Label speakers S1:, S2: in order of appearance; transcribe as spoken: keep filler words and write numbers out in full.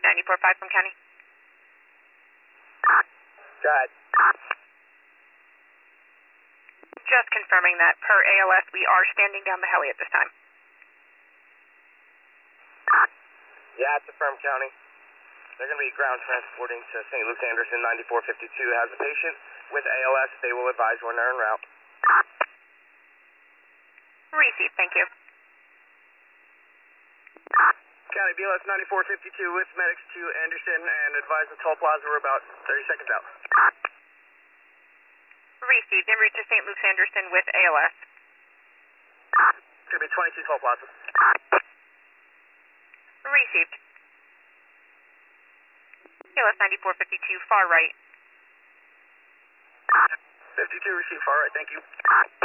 S1: ninety-four point five from County.
S2: Go ahead.
S1: Just confirming that per A L S, we are standing down the heli at this time.
S2: Yeah, it's affirmed, County. They're going to be ground transporting to Saint Luke Anderson. Ninety-four fifty-two has a patient with A L S. They will advise when they're en route.
S1: Received, thank you.
S2: County, B L S ninety-four fifty-two with medics to Anderson and advise the toll plaza. We're about thirty seconds out.
S1: Received, en route to Saint Luke's Anderson with A L S.
S2: It's going to be twenty-two toll plaza.
S1: Received. B L S ninety-four fifty-two, far right.
S2: fifty-two received, far right, thank you.